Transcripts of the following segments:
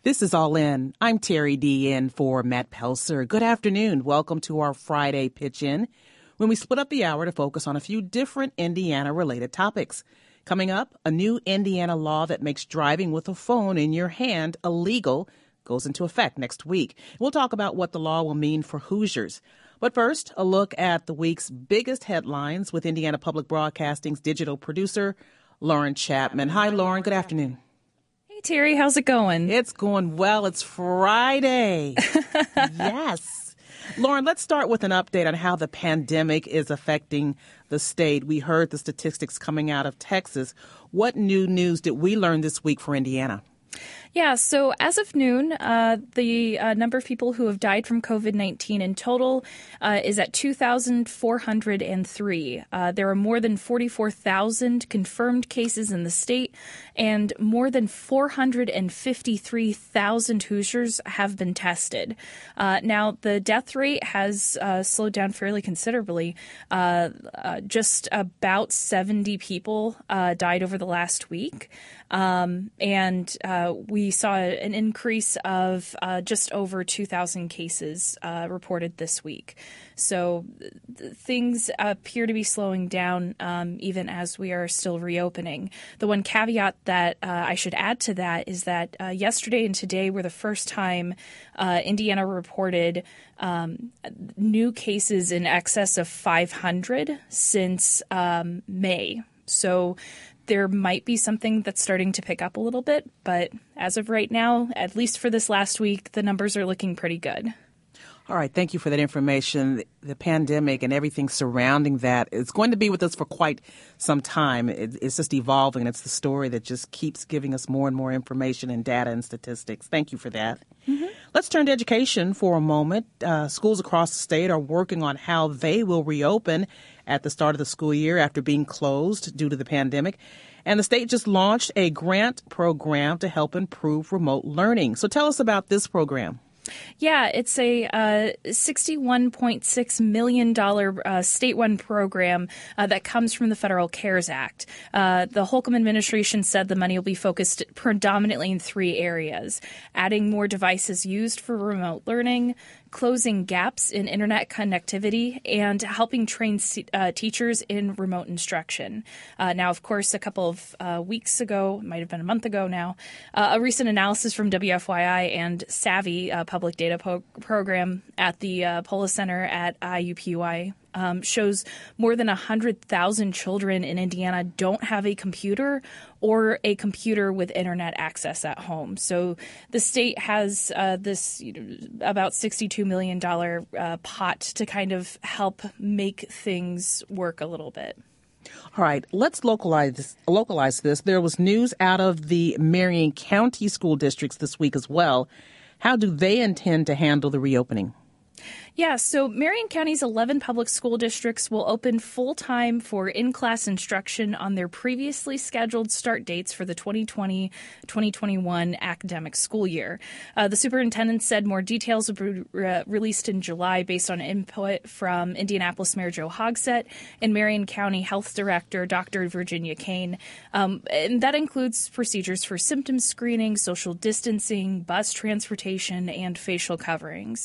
This is All In. I'm Terry D. in for Matt Pelser. Good afternoon. Welcome to our Friday Pitch In, when we split up the hour to focus on a few different Indiana-related topics. Coming up, a new Indiana law that makes driving with a phone in your hand illegal goes into effect next week. We'll talk about what the law will mean for Hoosiers. But first, a look at the week's biggest headlines with Indiana Public Broadcasting's digital producer, Lauren Chapman. Hi, Lauren. Good afternoon. Terry, how's it going? It's going well. It's Friday. Yes. Lauren, let's start with an update on how the pandemic is affecting the state. We heard the statistics coming out of Texas. What new news did we learn this week for Indiana? Yeah, so as of noon, the number of people who have died from COVID-19 in total is at 2,403. There are more than 44,000 confirmed cases in the state, and more than 453,000 Hoosiers have been tested. Now, the death rate has slowed down fairly considerably. Just about 70 people died over the last week. And we saw an increase of just over 2,000 cases reported this week. So things appear to be slowing down even as we are still reopening. The one caveat that I should add to that is that yesterday and today were the first time Indiana reported new cases in excess of 500 since May. So there might be something that's starting to pick up a little bit, but as of right now, at least for this last week, the numbers are looking pretty good. All right. Thank you for that information. The pandemic and everything surrounding that is going to be with us for quite some time. It's just evolving. It's the story that just keeps giving us more and more information and data and statistics. Thank you for that. Mm-hmm. Let's turn to education for a moment. Schools across the state are working on how they will reopen at the start of the school year after being closed due to the pandemic. And the state just launched a grant program to help improve remote learning. So tell us about this program. Yeah, it's a $61.6 million state-run program that comes from the Federal CARES Act. The Holcomb administration said the money will be focused predominantly in three areas: adding more devices used for remote learning, closing gaps in internet connectivity, and helping train teachers in remote instruction. Now, of course, a couple of weeks ago, it might have been a month ago now, a recent analysis from WFYI and Savvy Public Data Program at the Polis Center at IUPUI shows more than 100,000 children in Indiana don't have a computer or a computer with internet access at home. So the state has this about $62 million pot to kind of help make things work a little bit. All right, let's localize this. There was news out of the Marion County school districts this week as well. How do they intend to handle the reopening? Yeah, so Marion County's 11 public school districts will open full-time for in-class instruction on their previously scheduled start dates for the 2020-2021 academic school year. The superintendent said more details will be released in July based on input from Indianapolis Mayor Joe Hogsett and Marion County Health Director Dr. Virginia Kane. And that includes procedures for symptom screening, social distancing, bus transportation, and facial coverings.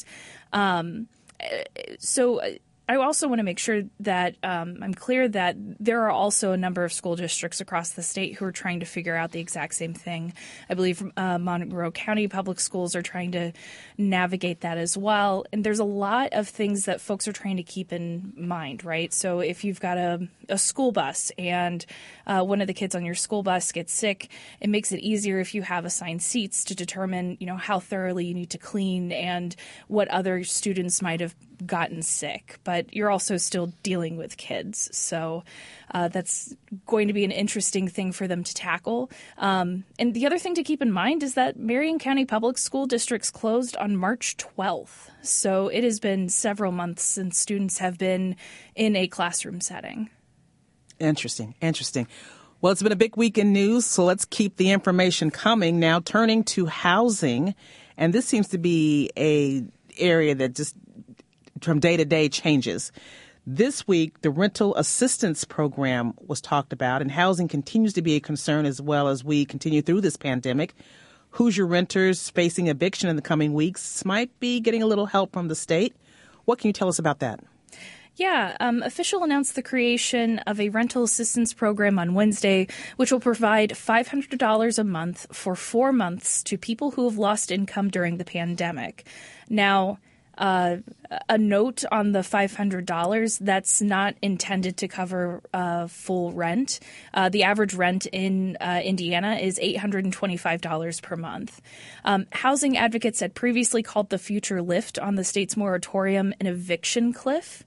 So I also want to make sure that I'm clear that there are also a number of school districts across the state who are trying to figure out the exact same thing. I believe Monroe County Public Schools are trying to navigate that as well. And there's a lot of things that folks are trying to keep in mind, right? So if you've got a school bus and one of the kids on your school bus gets sick, it makes it easier if you have assigned seats to determine, how thoroughly you need to clean and what other students might have gotten sick. But you're also still dealing with kids. So that's going to be an interesting thing for them to tackle. And the other thing to keep in mind is that Marion County Public School Districts closed on March 12th. So it has been several months since students have been in a classroom setting. Interesting. Well, it's been a big week in news, so let's keep the information coming. Now turning to housing, and this seems to be a area that just from day to day changes. This week, the rental assistance program was talked about, and housing continues to be a concern as well as we continue through this pandemic. Hoosier renters facing eviction in the coming weeks might be getting a little help from the state. What can you tell us about that? Yeah, official announced the creation of a rental assistance program on Wednesday, which will provide $500 a month for 4 months to people who have lost income during the pandemic. Now, a note on the $500, that's not intended to cover full rent. The average rent in Indiana is $825 per month. Housing advocates had previously called the future lift on the state's moratorium an eviction cliff.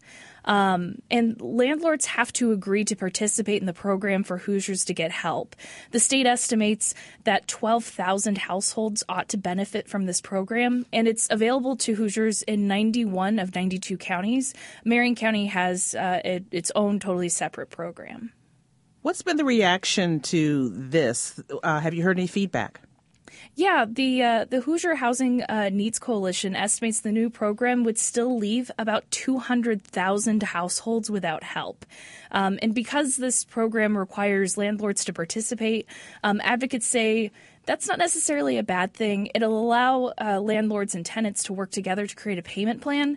And landlords have to agree to participate in the program for Hoosiers to get help. The state estimates that 12,000 households ought to benefit from this program, and it's available to Hoosiers in 91 of 92 counties. Marion County has its own totally separate program. What's been the reaction to this? Have you heard any feedback? Yeah, the Hoosier Housing Needs Coalition estimates the new program would still leave about 200,000 households without help. And because this program requires landlords to participate, advocates say that's not necessarily a bad thing. It'll allow landlords and tenants to work together to create a payment plan.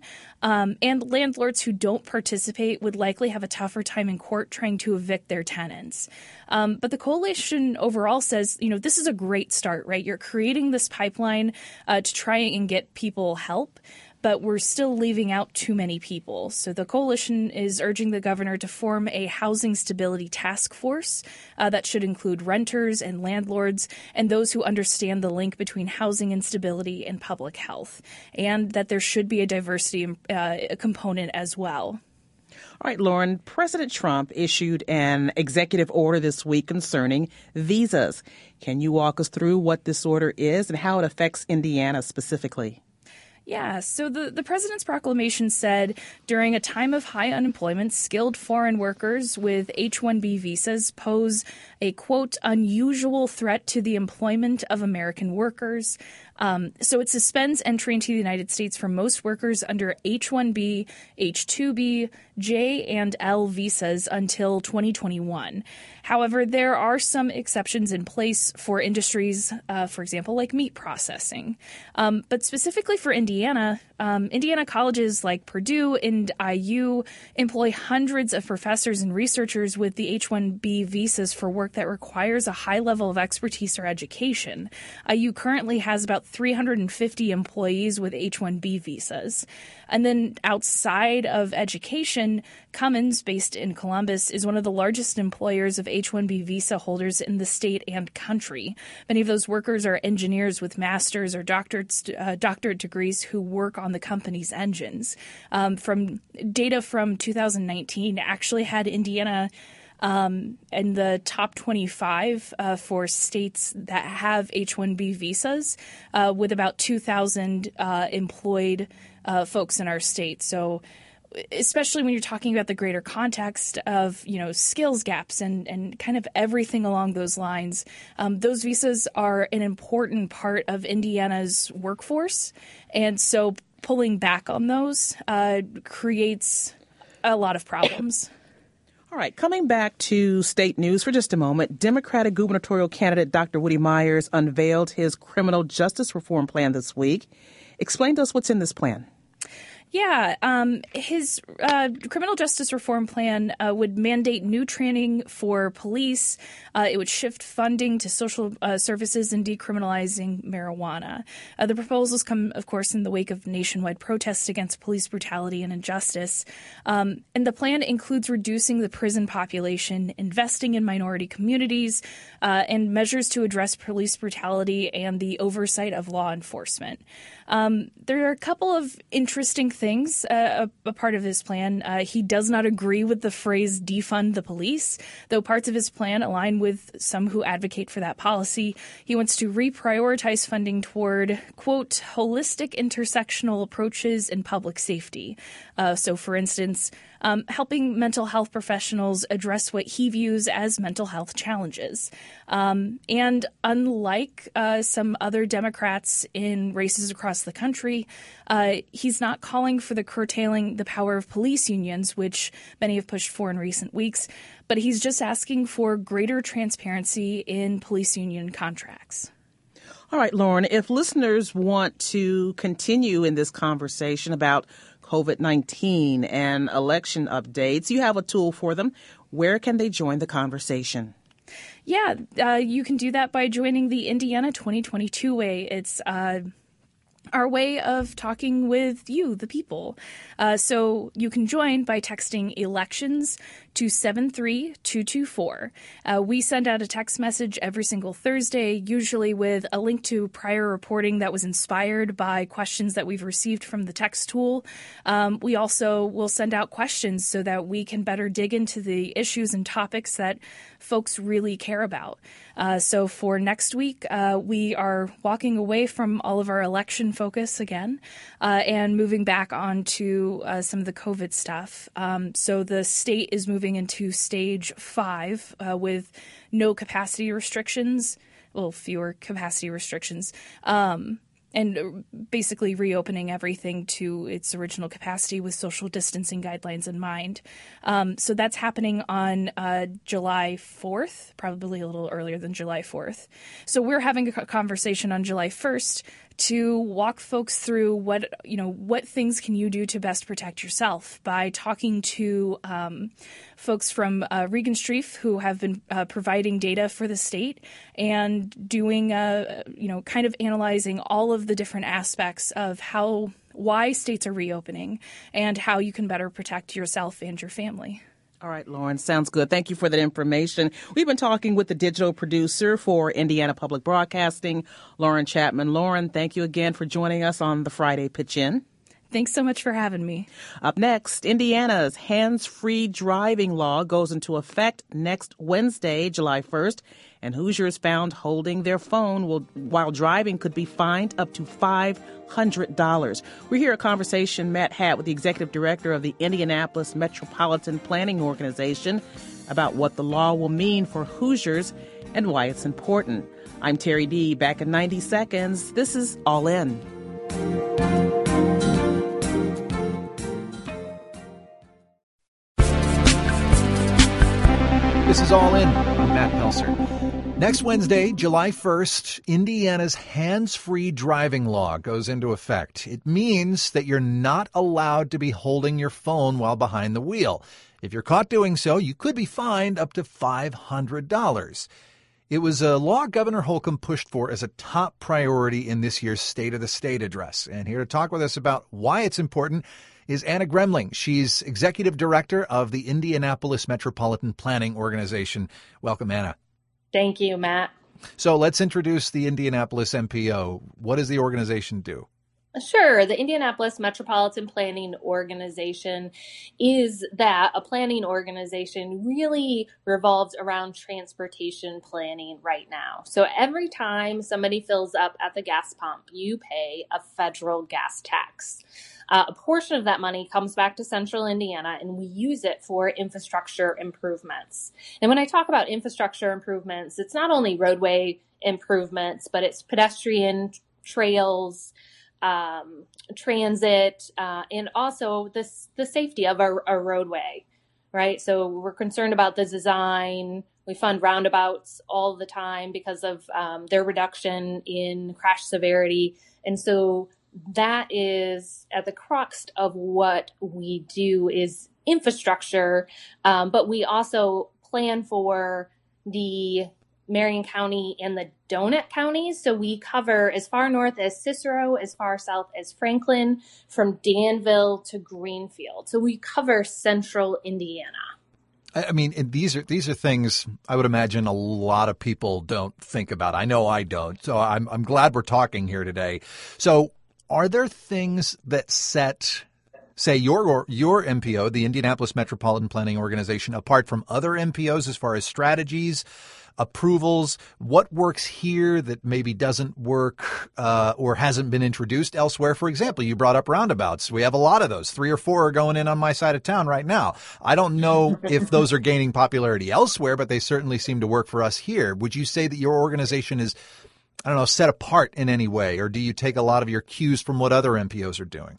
And landlords who don't participate would likely have a tougher time in court trying to evict their tenants. But the coalition overall says, this is a great start, right? You're creating this pipeline to try and get people help, but we're still leaving out too many people. So the coalition is urging the governor to form a housing stability task force that should include renters and landlords and those who understand the link between housing instability and public health, and that there should be a diversity component as well. All right, Lauren, President Trump issued an executive order this week concerning visas. Can you walk us through what this order is and how it affects Indiana specifically? Yeah, so the president's proclamation said during a time of high unemployment, skilled foreign workers with H-1B visas pose a, quote, unusual threat to the employment of American workers. So it suspends entry into the United States for most workers under H-1B, H-2B, J, and L visas until 2021. However, there are some exceptions in place for industries, for example, like meat processing. But specifically for Indiana, Indiana colleges like Purdue and IU employ hundreds of professors and researchers with the H-1B visas for work that requires a high level of expertise or education. IU currently has about 350 employees with H-1B visas. And then outside of education, Cummins, based in Columbus, is one of the largest employers of H-1B visa holders in the state and country. Many of those workers are engineers with master's or doctorate degrees who work on the company's engines. From data from 2019 actually had Indiana in the top 25 for states that have H-1B visas, with about 2,000 employed folks in our state. So especially when you're talking about the greater context of, skills gaps and kind of everything along those lines, those visas are an important part of Indiana's workforce. And so pulling back on those creates a lot of problems. All right, coming back to state news for just a moment, Democratic gubernatorial candidate Dr. Woody Myers unveiled his criminal justice reform plan this week. Explain to us what's in this plan. Yeah, his criminal justice reform plan would mandate new training for police. It would shift funding to social services and decriminalizing marijuana. The proposals come, of course, in the wake of nationwide protests against police brutality and injustice. And the plan includes reducing the prison population, investing in minority communities, and measures to address police brutality and the oversight of law enforcement. There are a couple of interesting things a part of his plan. He does not agree with the phrase defund the police, though parts of his plan align with some who advocate for that policy. He wants to reprioritize funding toward, quote, holistic intersectional approaches in public safety. So, for instance, helping mental health professionals address what he views as mental health challenges. And unlike some other Democrats in races across the country, he's not calling for the curtailing the power of police unions, which many have pushed for in recent weeks, but he's just asking for greater transparency in police union contracts. All right, Lauren, if listeners want to continue in this conversation about COVID-19 and election updates, you have a tool for them. Where can they join the conversation? Yeah, you can do that by joining the Indiana 2022 Way. It's our way of talking with you, the people. So you can join by texting elections to 73224. We send out a text message every single Thursday, usually with a link to prior reporting that was inspired by questions that we've received from the text tool. We also will send out questions so that we can better dig into the issues and topics that folks really care about. So for next week, we are walking away from all of our election focus again and moving back onto some of the COVID stuff. So the state is moving into stage 5 with no capacity restrictions, well, fewer capacity restrictions, and basically reopening everything to its original capacity with social distancing guidelines in mind. So that's happening on July 4th, probably a little earlier than July 4th. So we're having a conversation on July 1st to walk folks through what things can you do to best protect yourself by talking to folks from Regan Streif, who have been providing data for the state and doing, kind of analyzing all of the different aspects of why states are reopening and how you can better protect yourself and your family. All right, Lauren, sounds good. Thank you for that information. We've been talking with the digital producer for Indiana Public Broadcasting, Lauren Chapman. Lauren, thank you again for joining us on the Friday Pitch In. Thanks so much for having me. Up next, Indiana's hands-free driving law goes into effect next Wednesday, July 1st, and Hoosiers found holding their phone while driving could be fined up to $500. We hear a conversation Matt had with the executive director of the Indianapolis Metropolitan Planning Organization about what the law will mean for Hoosiers and why it's important. I'm Terry D. Back in 90 seconds. This is All In. This is All In. I'm Matt Pelser. Next Wednesday, July 1st, Indiana's hands-free driving law goes into effect. It means that you're not allowed to be holding your phone while behind the wheel. If you're caught doing so, you could be fined up to $500. It was a law Governor Holcomb pushed for as a top priority in this year's State of the State address. And here to talk with us about why it's important is Anna Gremling. She's executive director of the Indianapolis Metropolitan Planning Organization. Welcome, Anna. Thank you, Matt. So let's introduce the Indianapolis MPO. What does the organization do? Sure. The Indianapolis Metropolitan Planning Organization is a planning organization really revolves around transportation planning right now. So every time somebody fills up at the gas pump, you pay a federal gas tax. A portion of that money comes back to Central Indiana, and we use it for infrastructure improvements. And when I talk about infrastructure improvements, it's not only roadway improvements, but it's pedestrian trails, transit, and also the safety of a roadway, right? So we're concerned about the design. We fund roundabouts all the time because of their reduction in crash severity. And so that is at the crux of what we do is infrastructure, but we also plan for the Marion County and the donut counties. So we cover as far north as Cicero, as far south as Franklin, from Danville to Greenfield. So we cover Central Indiana. I mean, these are things I would imagine a lot of people don't think about. I know I don't. So I'm glad we're talking here today. So are there things that set, say, your MPO, the Indianapolis Metropolitan Planning Organization, apart from other MPOs as far as strategies, approvals? What works here that maybe doesn't work or hasn't been introduced elsewhere? For example, you brought up roundabouts. We have a lot of those. 3 or 4 are going in on my side of town right now. I don't know if those are gaining popularity elsewhere, but they certainly seem to work for us here. Would you say that your organization is, I don't know, set apart in any way, or do you take a lot of your cues from what other MPOs are doing?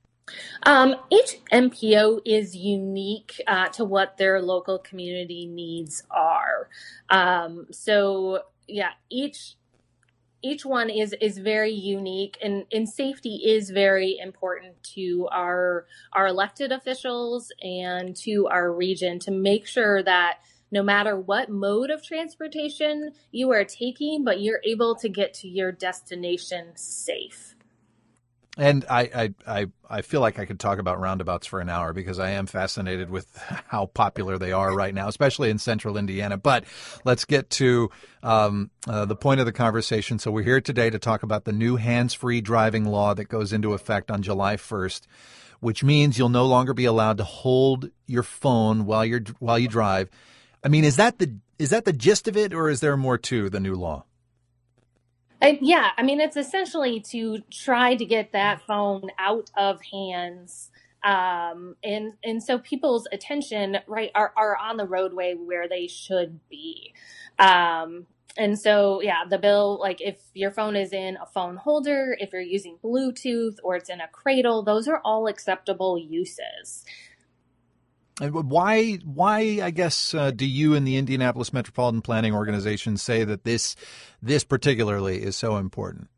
Each MPO is unique to what their local community needs are. Each each one is very unique, and safety is very important to our elected officials and to our region, to make sure that no matter what mode of transportation you are taking, but you're able to get to your destination safe. And I feel like I could talk about roundabouts for an hour, because I am fascinated with how popular they are right now, especially in central Indiana. But let's get to the point of the conversation. So we're here today to talk about the new hands-free driving law that goes into effect on July 1st, which means you'll no longer be allowed to hold your phone while you drive. I mean, is that the gist of it, or is there more to the new law? Yeah, I mean, it's essentially to try to get that phone out of hands. And so people's attention, right, are on the roadway where they should be. And so, yeah, the bill, like if your phone is in a phone holder, if you're using Bluetooth, or it's in a cradle, those are all acceptable uses. And why, I guess, do you and the Indianapolis Metropolitan Planning Organization say that this particularly is so important?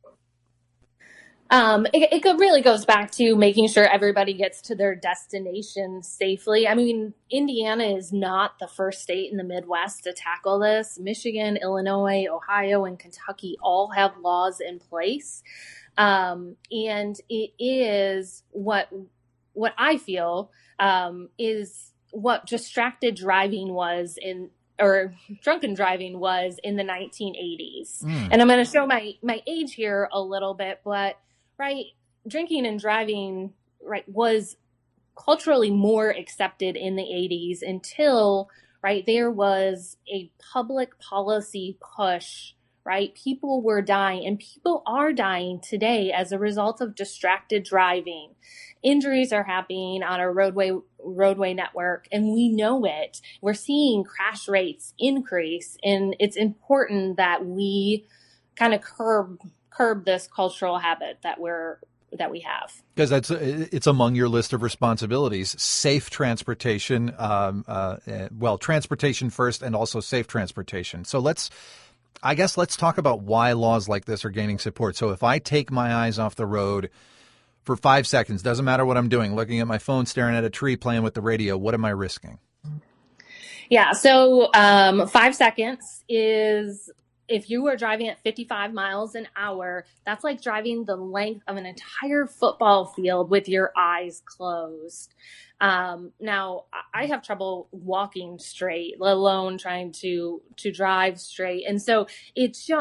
It really goes back to making sure everybody gets to their destination safely. I mean, Indiana is not the first state in the Midwest to tackle this. Michigan, Illinois, Ohio, and Kentucky all have laws in place. And it is what I feel is what distracted driving was or drunken driving was in the 1980s. And I'm going to show my age here a little bit, but right, drinking and driving, right, was culturally more accepted in the 80s until, right, there was a public policy push. Right? People were dying, and people are dying today as a result of distracted driving. Injuries are happening on our roadway network, and we know it. We're seeing crash rates increase, and it's important that we kind of curb this cultural habit that we have. Because it's among your list of responsibilities: safe transportation, transportation first, and also safe transportation. So let's talk about why laws like this are gaining support. So if I take my eyes off the road for 5 seconds, doesn't matter what I'm doing, looking at my phone, staring at a tree, playing with the radio, what am I risking? Yeah, so 5 seconds is, if you are driving at 55 miles an hour, that's like driving the length of an entire football field with your eyes closed. Now, I have trouble walking straight, let alone trying to drive straight. And so it's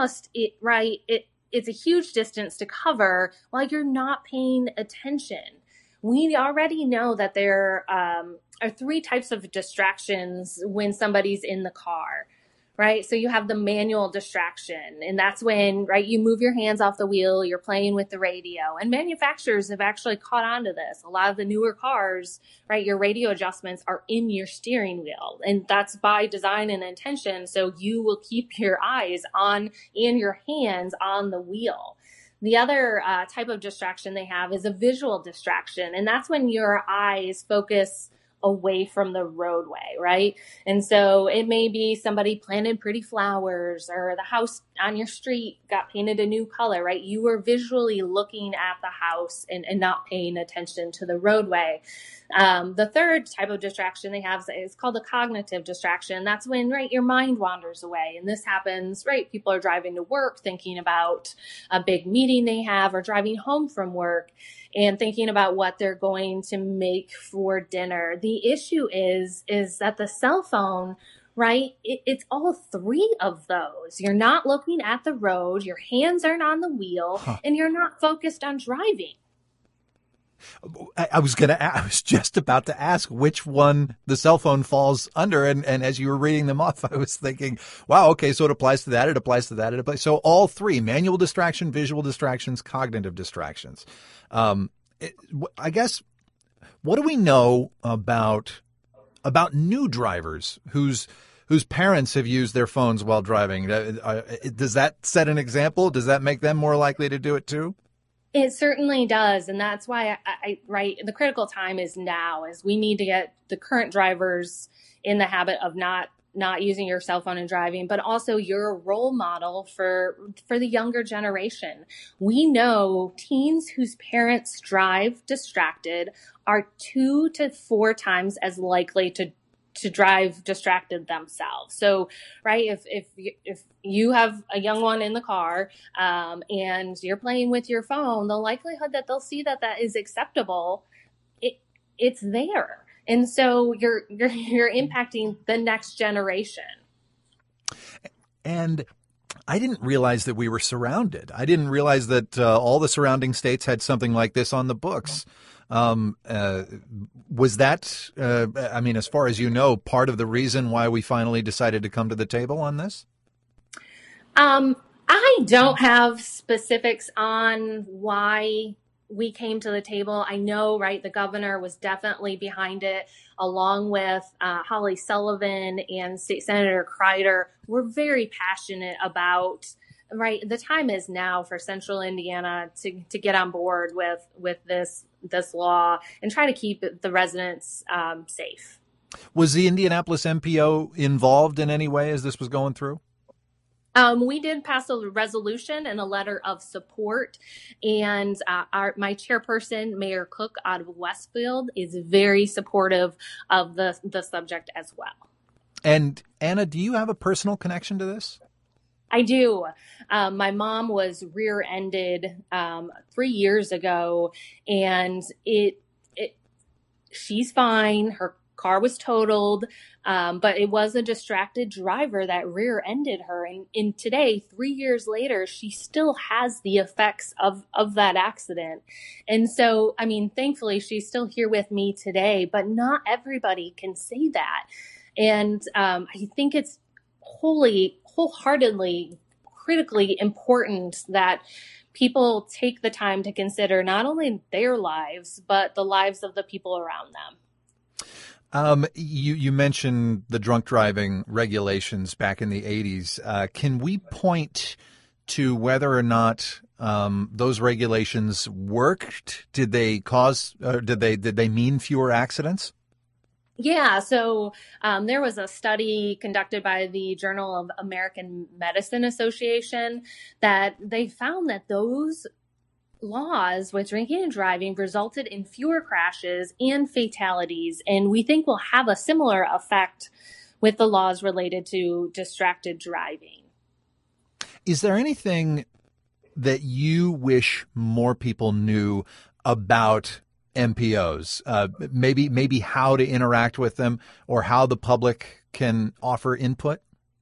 a huge distance to cover while you're not paying attention. We already know that there are 3 types of distractions when somebody's in the car. Right. So you have the manual distraction, and that's when, right, you move your hands off the wheel, you're playing with the radio, and manufacturers have actually caught on to this. A lot of the newer cars, right, your radio adjustments are in your steering wheel, and that's by design and intention. So you will keep your eyes on and your hands on the wheel. The other type of distraction they have is a visual distraction, and that's when your eyes focus away from the roadway, right? And so it may be somebody planted pretty flowers, or the house on your street got painted a new color, right? You were visually looking at the house and not paying attention to the roadway. The third type of distraction they have is called a cognitive distraction. That's when, right, your mind wanders away. And this happens, right? People are driving to work thinking about a big meeting they have, or driving home from work and thinking about what they're going to make for dinner. The issue is that the cell phone, right, it's all 3 of those. You're not looking at the road, your hands aren't on the wheel, and you're not focused on driving. I was just about to ask which one the cell phone falls under. And as you were reading them off, I was thinking, wow, okay, so it applies to that. It applies to that. It applies. So all 3: manual distraction, visual distractions, cognitive distractions. I guess, what do we know about new drivers whose parents have used their phones while driving? Does that set an example? Does that make them more likely to do it too? It certainly does. And that's why right, the critical time is now, is we need to get the current drivers in the habit of not not using your cell phone and driving, but also you're a role model for the younger generation. We know teens whose parents drive distracted are 2 to 4 times as likely to drive distracted themselves. So, right, if you have a young one in the car and you're playing with your phone, the likelihood that they'll see that is acceptable, it's there. And so you're impacting the next generation. And I didn't realize that we were surrounded. I didn't realize that all the surrounding states had something like this on the books. Was that, as far as you know, part of the reason why we finally decided to come to the table on this? I don't have specifics on why we came to the table. I know, right, the governor was definitely behind it, along with Holly Sullivan and State Senator Kreider. We're very passionate about, right, the time is now for Central Indiana to get on board with this law and try to keep the residents safe. Was the Indianapolis MPO involved in any way as this was going through? We did pass a resolution and a letter of support, and my chairperson, Mayor Cook out of Westfield, is very supportive of the subject as well. And Anna, do you have a personal connection to this? I do. My mom was rear-ended 3 years ago, and she's fine. Her car was totaled, but it was a distracted driver that rear-ended her. And today, 3 years later, she still has the effects of that accident. And so, thankfully, she's still here with me today, but not everybody can say that. And I think it's wholeheartedly, critically important that people take the time to consider not only their lives, but the lives of the people around them. You mentioned the drunk driving regulations back in the 80s. Can we point to whether or not those regulations worked? Did they did they mean fewer accidents? Yeah, so there was a study conducted by the Journal of American Medicine Association that they found that those laws with drinking and driving resulted in fewer crashes and fatalities, and we think we'll have a similar effect with the laws related to distracted driving. Is there anything that you wish more people knew about MPOs? Maybe how to interact with them or how the public can offer input?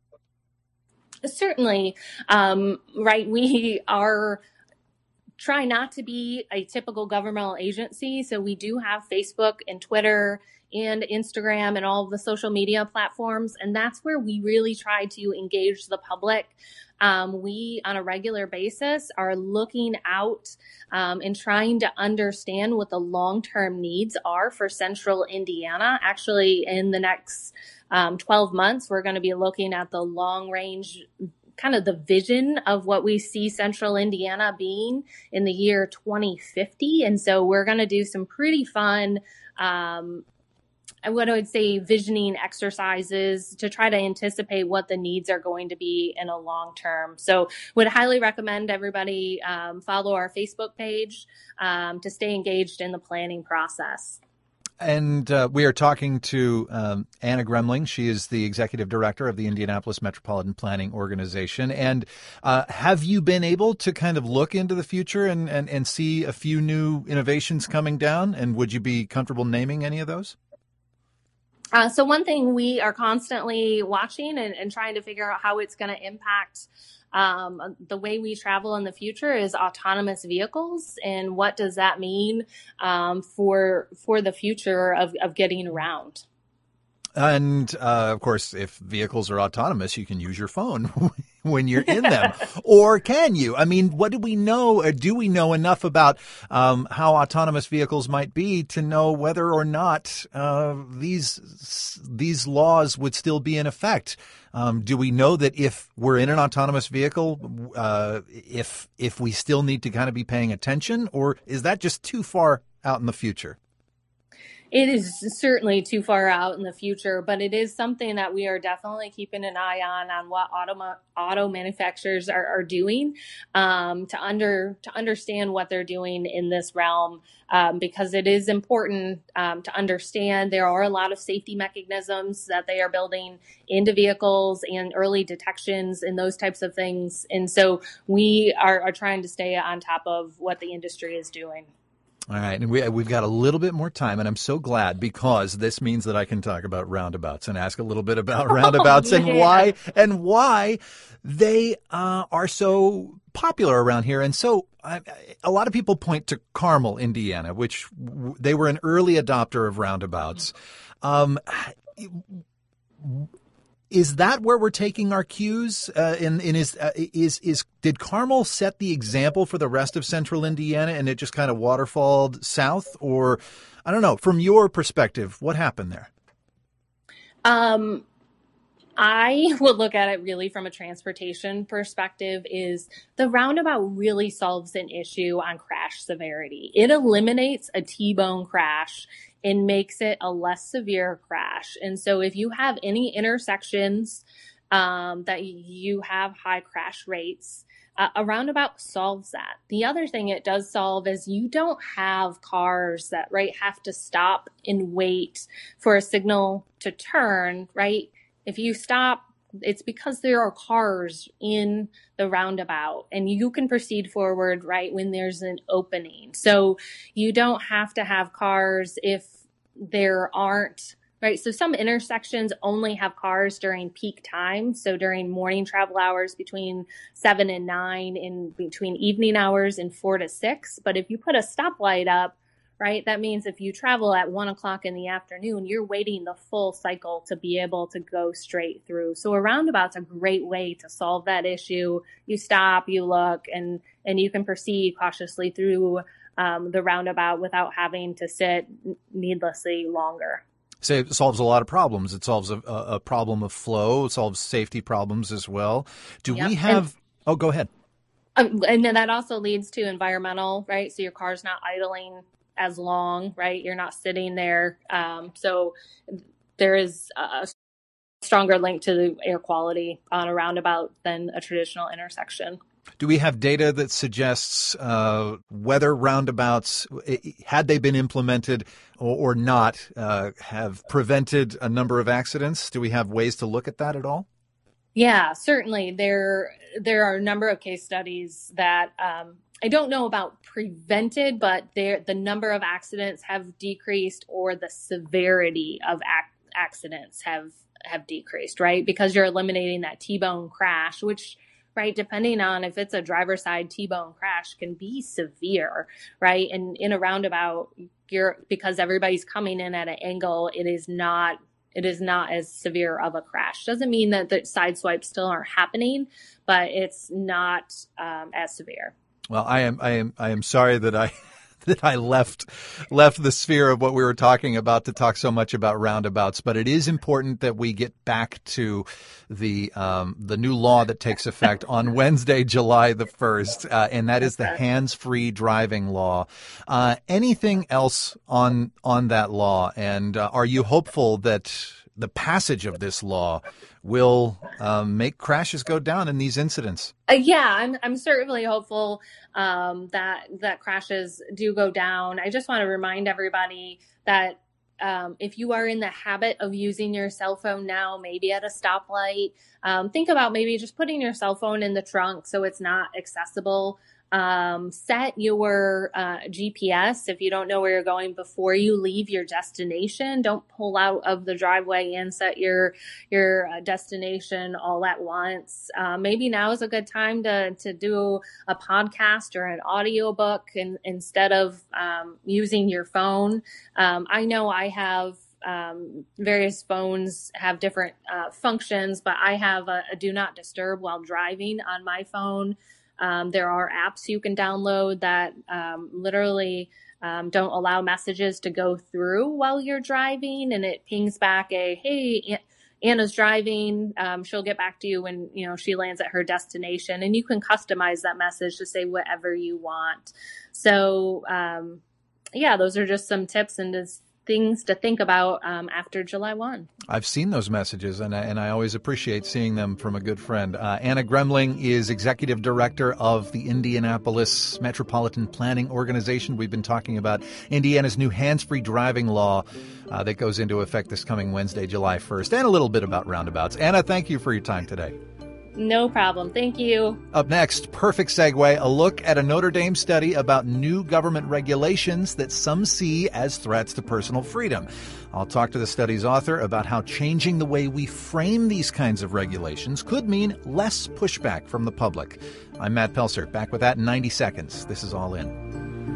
Certainly. Right. We are try not to be a typical governmental agency. So we do have Facebook and Twitter and Instagram and all of the social media platforms. And that's where we really try to engage the public. We, on a regular basis, are looking out and trying to understand what the long-term needs are for Central Indiana. Actually, in the next 12 months, we're going to be looking at the long-range kind of the vision of what we see Central Indiana being in the year 2050. And so we're going to do some pretty fun, what I would say, visioning exercises to try to anticipate what the needs are going to be in a long term. So would highly recommend everybody follow our Facebook page to stay engaged in the planning process. And we are talking to Anna Gremling. She is the executive director of the Indianapolis Metropolitan Planning Organization. And have you been able to kind of look into the future and see a few new innovations coming down? And would you be comfortable naming any of those? So one thing we are constantly watching and trying to figure out how it's going to impact the way we travel in the future is autonomous vehicles. And what does that mean for the future of getting around? And, of course, if vehicles are autonomous, you can use your phone when you're in them. Or can you? I mean, what do we know? Or do we know enough about how autonomous vehicles might be to know whether or not these laws would still be in effect? Do we know that if we're in an autonomous vehicle, if we still need to kind of be paying attention? Or is that just too far out in the future? It is certainly too far out in the future, but it is something that we are definitely keeping an eye on what auto manufacturers are doing, to understand what they're doing in this realm, because it is important to understand there are a lot of safety mechanisms that they are building into vehicles and early detections and those types of things. And so we are trying to stay on top of what the industry is doing. All right, and we've got a little bit more time, and I'm so glad because this means that I can talk about roundabouts and ask a little bit about roundabouts and why they are so popular around here. And so a lot of people point to Carmel, Indiana, which they were an early adopter of roundabouts. Is that where we're taking our cues? Did Carmel set the example for the rest of central Indiana and it just kind of waterfalled south? Or, I don't know, from your perspective, what happened there? I would look at it really from a transportation perspective. Is the roundabout really solves an issue on crash severity. It eliminates a T-bone crash and makes it a less severe crash. And so if you have any intersections that you have high crash rates, a roundabout solves that. The other thing it does solve is you don't have cars that have to stop and wait for a signal to turn, right? If you stop, it's because there are cars in the roundabout and you can proceed forward right when there's an opening. So you don't have to have cars if there aren't, right? So some intersections only have cars during peak time. So during morning travel hours between 7 and 9, and between evening hours and 4 to 6. But if you put a stoplight up, right, that means if you travel at 1 o'clock in the afternoon, you're waiting the full cycle to be able to go straight through. So a roundabout's a great way to solve that issue. You stop, you look, and you can proceed cautiously through the roundabout without having to sit needlessly longer. So it solves a lot of problems. It solves a problem of flow. It solves safety problems as well. We have? Go ahead. And then that also leads to environmental, right? So your car's not idling as long, right? You're not sitting there. So there is a stronger link to the air quality on a roundabout than a traditional intersection. Do we have data that suggests whether roundabouts, had they been implemented or not, have prevented a number of accidents? Do we have ways to look at that at all? Yeah, certainly. There are a number of case studies that I don't know about prevented, but the number of accidents have decreased or the severity of accidents have decreased, right? Because you're eliminating that T-bone crash, which, right, depending on if it's a driver's side T-bone crash, can be severe, right? And in a roundabout, because everybody's coming in at an angle, it is not as severe of a crash. Doesn't mean that the side swipes still aren't happening, but it's not as severe. Well, I am sorry that I left the sphere of what we were talking about to talk so much about roundabouts, but it is important that we get back to the new law that takes effect on Wednesday, July the 1st, and that is the hands-free driving law. Anything else on that law? And are you hopeful that the passage of this law will make crashes go down in these incidents? Yeah, I'm certainly hopeful that crashes do go down. I just want to remind everybody that if you are in the habit of using your cell phone now, maybe at a stoplight, think about maybe just putting your cell phone in the trunk so it's not accessible. Set your GPS if you don't know where you're going before you leave your destination. Don't pull out of the driveway and set your destination all at once. Maybe now is a good time to do a podcast or an audiobook instead of using your phone. I know I have various phones have different functions, but I have a do not disturb while driving on my phone. There are apps you can download that literally don't allow messages to go through while you're driving, and it pings back hey, Anna's driving. She'll get back to you when she lands at her destination, and you can customize that message to say whatever you want. So those are just some tips, and things to think about after July 1. I've seen those messages, and I always appreciate seeing them from a good friend. Anna Gremling is Executive Director of the Indianapolis Metropolitan Planning Organization. We've been talking about Indiana's new hands-free driving law that goes into effect this coming Wednesday, July 1st, and a little bit about roundabouts. Anna, thank you for your time today. No problem. Thank you. Up next, perfect segue, a look at a Notre Dame study about new government regulations that some see as threats to personal freedom. I'll talk to the study's author about how changing the way we frame these kinds of regulations could mean less pushback from the public. I'm Matt Pelser. Back with that in 90 seconds. This is All In.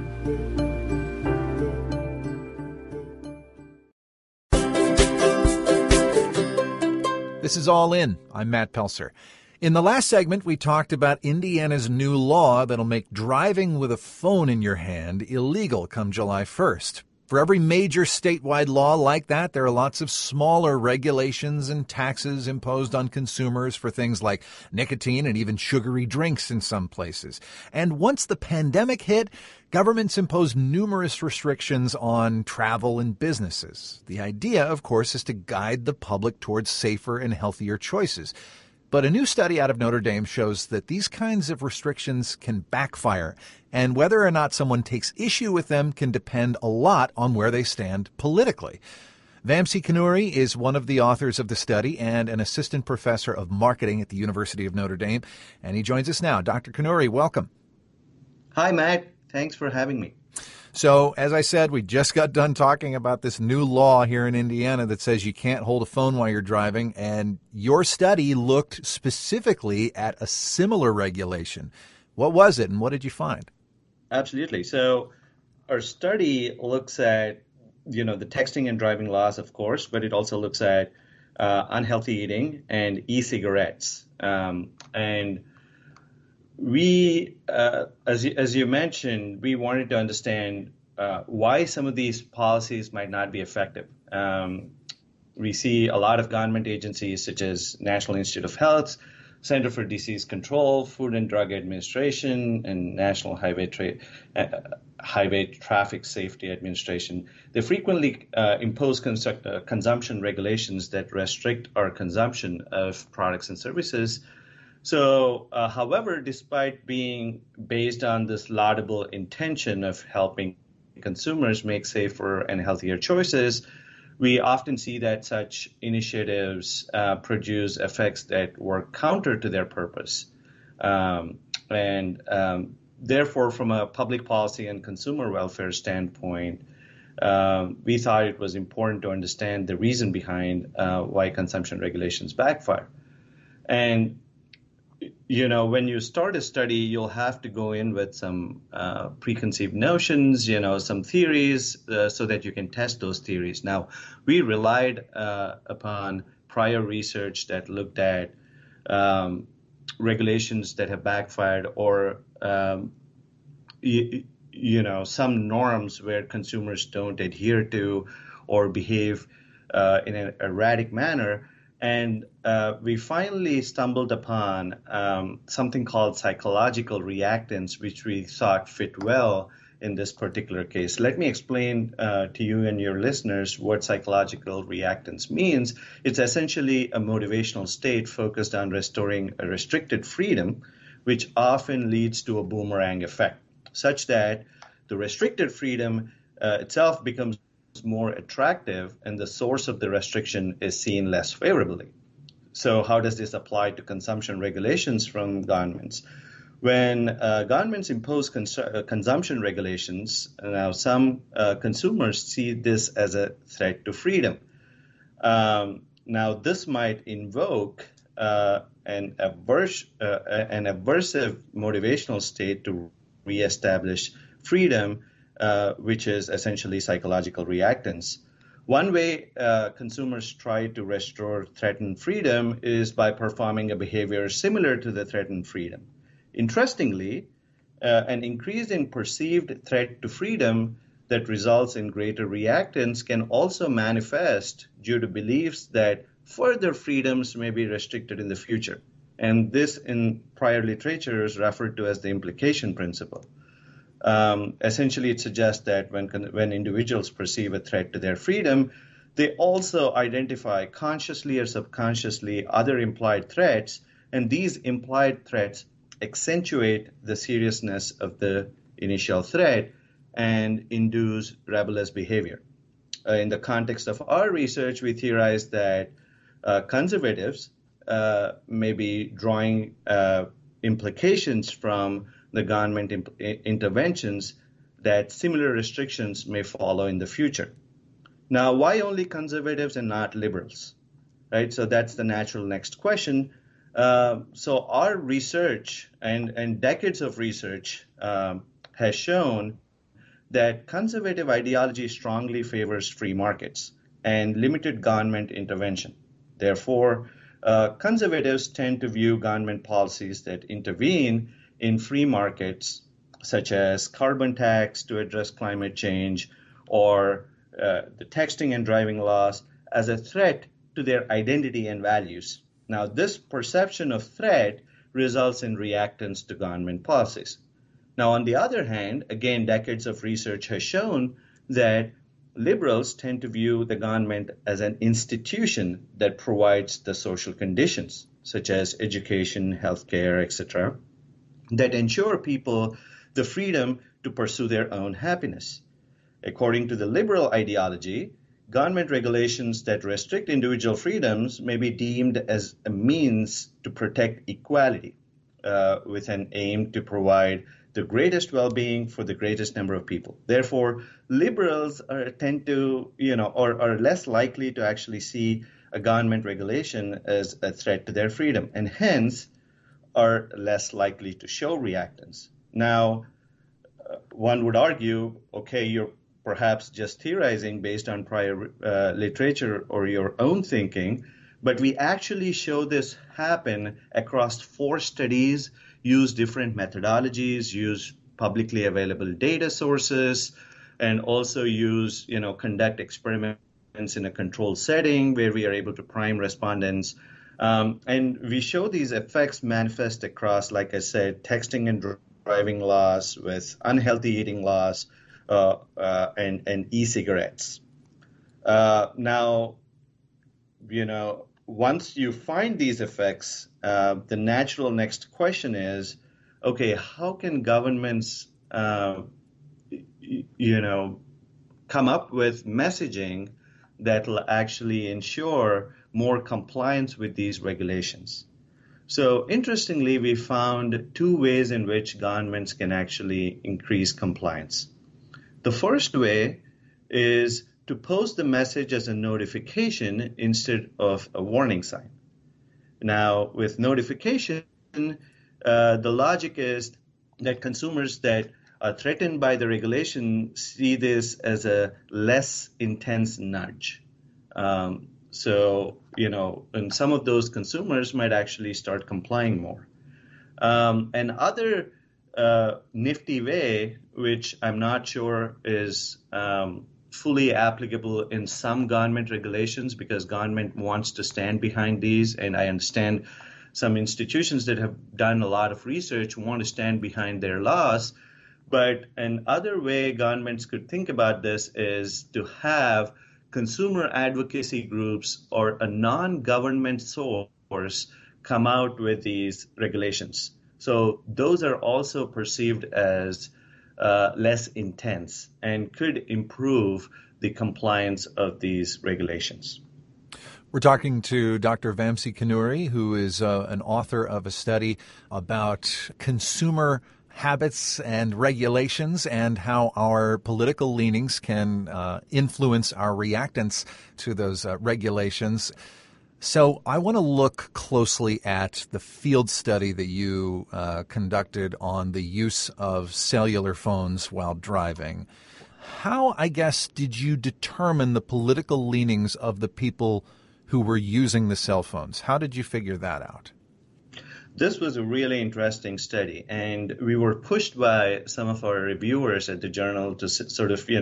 This is All In. I'm Matt Pelser. In the last segment, we talked about Indiana's new law that'll make driving with a phone in your hand illegal come July 1st. For every major statewide law like that, there are lots of smaller regulations and taxes imposed on consumers for things like nicotine and even sugary drinks in some places. And once the pandemic hit, governments imposed numerous restrictions on travel and businesses. The idea, of course, is to guide the public towards safer and healthier choices. But a new study out of Notre Dame shows that these kinds of restrictions can backfire, and whether or not someone takes issue with them can depend a lot on where they stand politically. Vamsi Kanuri is one of the authors of the study and an assistant professor of marketing at the University of Notre Dame, and he joins us now. Dr. Kanuri, welcome. Hi, Matt. Thanks for having me. So, as I said, we just got done talking about this new law here in Indiana that says you can't hold a phone while you're driving, and your study looked specifically at a similar regulation. What was it, and what did you find? Absolutely. So, our study looks at, the texting and driving laws, of course, but it also looks at unhealthy eating and e-cigarettes. And we, as you mentioned, we wanted to understand why some of these policies might not be effective. We see a lot of government agencies such as National Institute of Health, Center for Disease Control, Food and Drug Administration, and National Highway Traffic Safety Administration. They frequently impose consumption regulations that restrict our consumption of products and services. So, however, despite being based on this laudable intention of helping consumers make safer and healthier choices, we often see that such initiatives produce effects that work counter to their purpose. Therefore, from a public policy and consumer welfare standpoint, we thought it was important to understand the reason behind why consumption regulations backfire. And when you start a study, you'll have to go in with some preconceived notions, some theories, so that you can test those theories. Now, we relied upon prior research that looked at regulations that have backfired or, some norms where consumers don't adhere to or behave in an erratic manner. And we finally stumbled upon something called psychological reactance, which we thought fit well in this particular case. Let me explain to you and your listeners what psychological reactance means. It's essentially a motivational state focused on restoring a restricted freedom, which often leads to a boomerang effect, such that the restricted freedom itself becomes more attractive and the source of the restriction is seen less favorably. So how does this apply to consumption regulations from governments? When governments impose consumption regulations, now some consumers see this as a threat to freedom. Now this might invoke an aversive motivational state to reestablish freedom, which is essentially psychological reactance. One way consumers try to restore threatened freedom is by performing a behavior similar to the threatened freedom. Interestingly, an increase in perceived threat to freedom that results in greater reactance can also manifest due to beliefs that further freedoms may be restricted in the future. And this in prior literature is referred to as the implication principle. Essentially, it suggests that when individuals perceive a threat to their freedom, they also identify consciously or subconsciously other implied threats, and these implied threats accentuate the seriousness of the initial threat and induce rebellious behavior. In the context of our research, we theorized that conservatives may be drawing implications from the government interventions that similar restrictions may follow in the future. Now, why only conservatives and not liberals? Right? So that's the natural next question. So our research and decades of research has shown that conservative ideology strongly favors free markets and limited government intervention. Therefore, conservatives tend to view government policies that intervene in free markets, such as carbon tax to address climate change or the texting and driving laws, as a threat to their identity and values. Now, this perception of threat results in reactance to government policies. Now, on the other hand, again, decades of research has shown that liberals tend to view the government as an institution that provides the social conditions, such as education, healthcare, etc., that ensure people the freedom to pursue their own happiness. According to the liberal ideology, government regulations that restrict individual freedoms may be deemed as a means to protect equality, with an aim to provide the greatest well-being for the greatest number of people. Therefore, liberals tend to, are less likely to actually see a government regulation as a threat to their freedom, and hence are less likely to show reactance. Now, one would argue, okay, you're perhaps just theorizing based on prior literature or your own thinking, but we actually show this happen across 4 studies, use different methodologies, use publicly available data sources, and also use, conduct experiments in a controlled setting where we are able to prime respondents. And we show these effects manifest across, like I said, texting and driving laws, with unhealthy eating laws, and e-cigarettes. Now, once you find these effects, the natural next question is, okay, how can governments, come up with messaging that will actually ensure more compliance with these regulations? So interestingly, we found 2 ways in which governments can actually increase compliance. The first way is to post the message as a notification instead of a warning sign. Now, with notification, the logic is that consumers that are threatened by the regulation see this as a less intense nudge. And some of those consumers might actually start complying more. Another nifty way, which I'm not sure is fully applicable in some government regulations, because government wants to stand behind these, and I understand some institutions that have done a lot of research want to stand behind their laws. But another way governments could think about this is to have consumer advocacy groups or a non-government source come out with these regulations. So those are also perceived as less intense and could improve the compliance of these regulations. We're talking to Dr. Vamsi Kanuri, who is an author of a study about consumer habits and regulations and how our political leanings can influence our reactance to those regulations. So I want to look closely at the field study that you conducted on the use of cellular phones while driving. How, I guess, did you determine the political leanings of the people who were using the cell phones? How did you figure that out? This was a really interesting study, and we were pushed by some of our reviewers at the journal to sort of,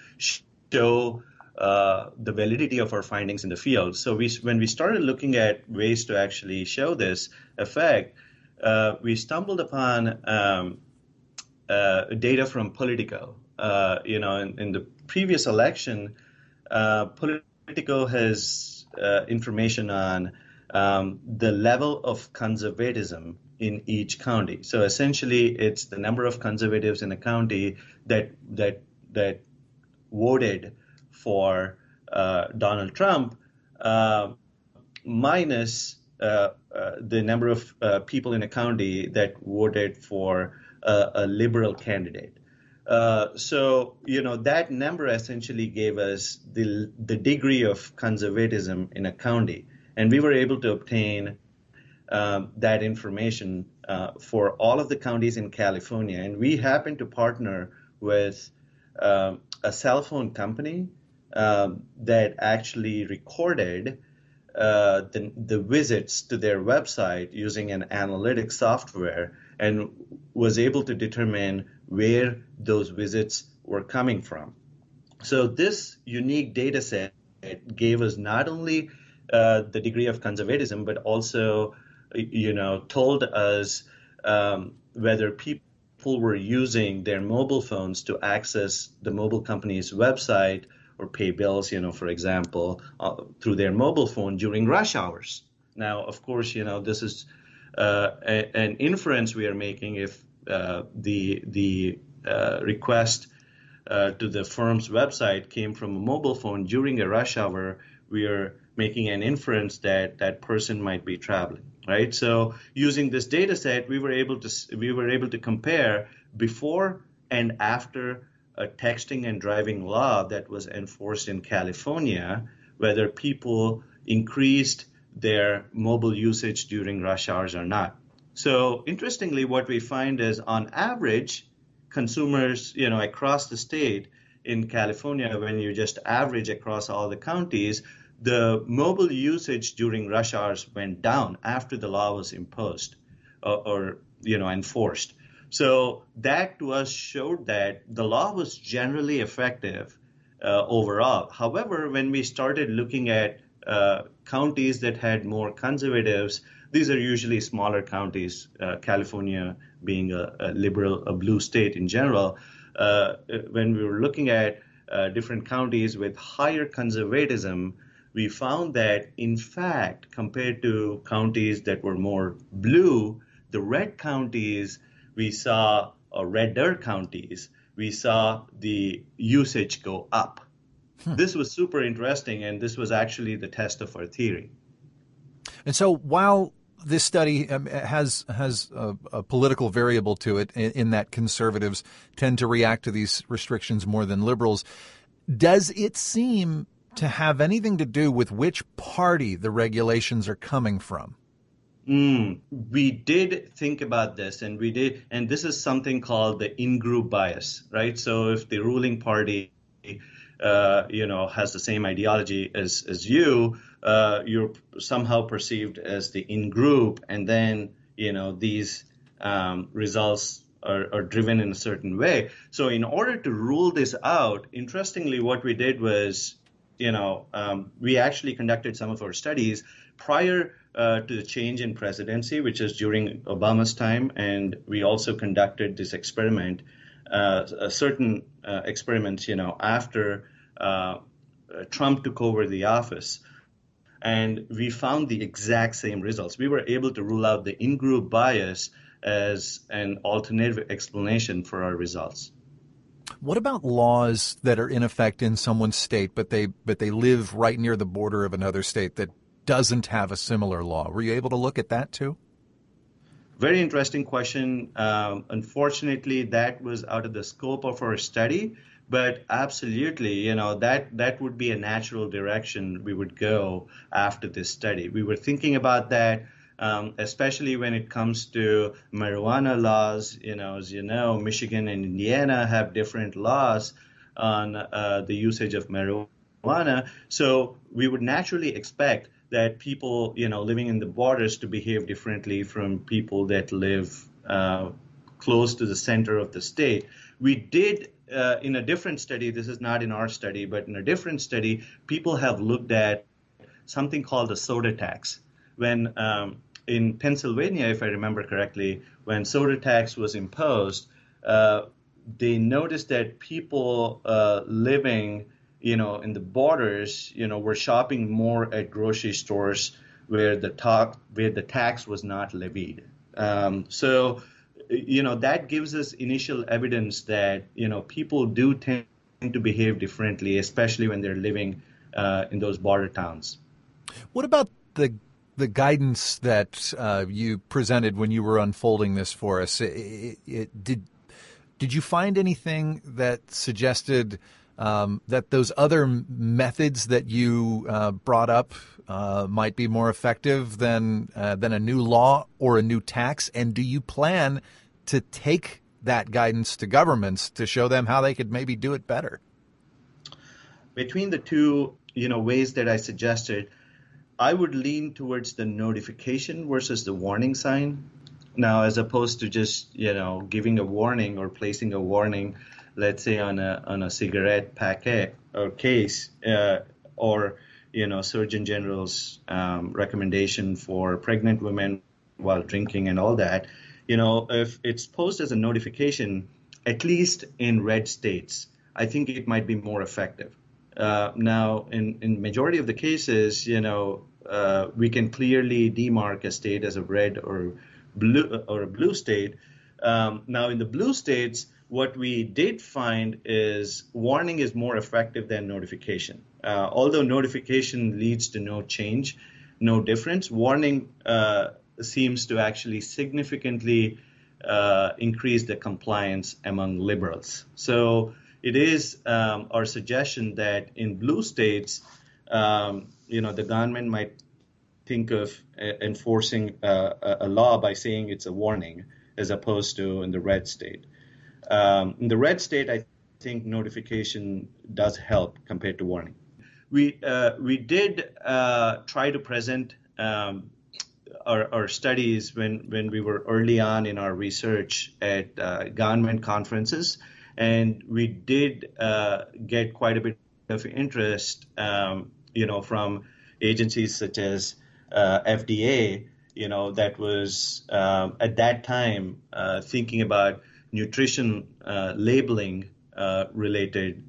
show the validity of our findings in the field. So when we started looking at ways to actually show this effect, we stumbled upon data from Politico. In the previous election, Politico has information on the level of conservatism in each county. So essentially, it's the number of conservatives in a county that voted for Donald Trump minus the number of people in a county that voted for a liberal candidate. So that number essentially gave us the degree of conservatism in a county, and we were able to obtain that information for all of the counties in California. And we happened to partner with a cell phone company that actually recorded the visits to their website using an analytics software and was able to determine where those visits were coming from. So this unique data set gave us not only the degree of conservatism, but also, told us whether people were using their mobile phones to access the mobile company's website or pay bills, for example, through their mobile phone during rush hours. Now, of course, this is an inference we are making. If the request to the firm's website came from a mobile phone during a rush hour, we are making an inference that that person might be traveling, right? So using this data set, we were able to compare before and after a texting and driving law that was enforced in California, whether people increased their mobile usage during rush hours or not. So interestingly, what we find is on average, consumers, across the state in California, when you just average across all the counties, the mobile usage during rush hours went down after the law was imposed or enforced. So that to us showed that the law was generally effective overall. However, when we started looking at counties that had more conservatives, these are usually smaller counties, California being a liberal, a blue state in general. When we were looking at different counties with higher conservatism, we found that, in fact, compared to counties that were more blue, the red counties, we saw, or redder counties, we saw the usage go up. This was super interesting, and this was actually the test of our theory. And so while this study has a political variable to it in that conservatives tend to react to these restrictions more than liberals, does it seem to have anything to do with which party the regulations are coming from? We did think about this, and this is something called the in-group bias, right? So if the ruling party has the same ideology as you, you're somehow perceived as the in-group, and then, these results are driven in a certain way. So in order to rule this out, interestingly, what we did was, we actually conducted some of our studies prior to the change in presidency, which is during Obama's time, and we also conducted this experiment, certain experiments, after Trump took over the office, and we found the exact same results. We were able to rule out the in-group bias as an alternative explanation for our results. What about laws that are in effect in someone's state, but they live right near the border of another state that doesn't have a similar law? Were you able to look at that too? Very interesting question. Unfortunately, that was out of the scope of our study, but absolutely, that would be a natural direction we would go after this study. We were thinking about that, especially when it comes to marijuana laws. As you know, Michigan and Indiana have different laws on the usage of marijuana. So we would naturally expect that people, living in the borders to behave differently from people that live close to the center of the state. We did, in a different study, this is not in our study, but in a different study, people have looked at something called a soda tax. When in Pennsylvania, if I remember correctly, when soda tax was imposed, they noticed that people living, in the borders, were shopping more at grocery stores where the tax was not levied. So that gives us initial evidence that, people do tend to behave differently, especially when they're living in those border towns. What about the guidance that you presented when you were unfolding this for us? Did you find anything that suggested that those other methods that you brought up might be more effective than a new law or a new tax? And do you plan to take that guidance to governments to show them how they could maybe do it better? Between the two, ways that I suggested, I would lean towards the notification versus the warning sign. Now, as opposed to just, giving a warning or placing a warning, let's say on a cigarette packet or case, or, Surgeon General's recommendation for pregnant women while drinking and all that, if it's posted as a notification, at least in red states, I think it might be more effective. Now, in majority of the cases, we can clearly demark a state as a red or a blue state. Now, in the blue states, what we did find is warning is more effective than notification. Although notification leads to no change, no difference, warning seems to actually significantly increase the compliance among liberals. So it is our suggestion that in blue states, the government might think of enforcing a law by saying it's a warning, as opposed to in the red state. In the red state, I think notification does help compared to warning. We did try to present our studies when we were early on in our research at government conferences, and we did get quite a bit of interest, from agencies such as FDA, that was at that time thinking about nutrition labeling related.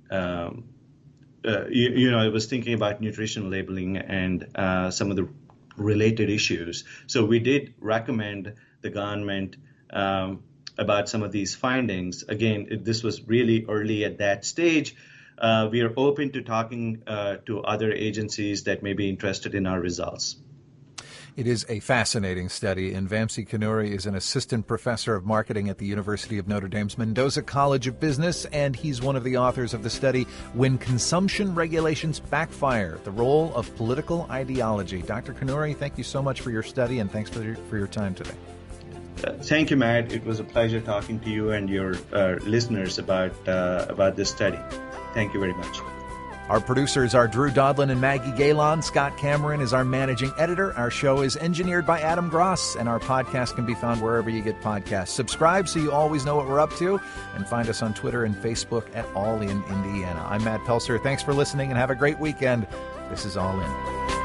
It was thinking about nutrition labeling and some of the related issues. So we did recommend the government about some of these findings. Again, this was really early at that stage. We are open to talking to other agencies that may be interested in our results. It is a fascinating study, and Vamsi Kanuri is an assistant professor of marketing at the University of Notre Dame's Mendoza College of Business, and he's one of the authors of the study, When Consumption Regulations Backfire, the Role of Political Ideology. Dr. Kanuri, thank you so much for your study, and thanks for your time today. Thank you, Matt. It was a pleasure talking to you and your listeners about this study. Thank you very much. Our producers are Drew Dodlin and Maggie Galen. Scott Cameron is our managing editor. Our show is engineered by Adam Gross, and our podcast can be found wherever you get podcasts. Subscribe so you always know what we're up to, and find us on Twitter and Facebook at All In Indiana. I'm Matt Pelser. Thanks for listening, and have a great weekend. This is All In.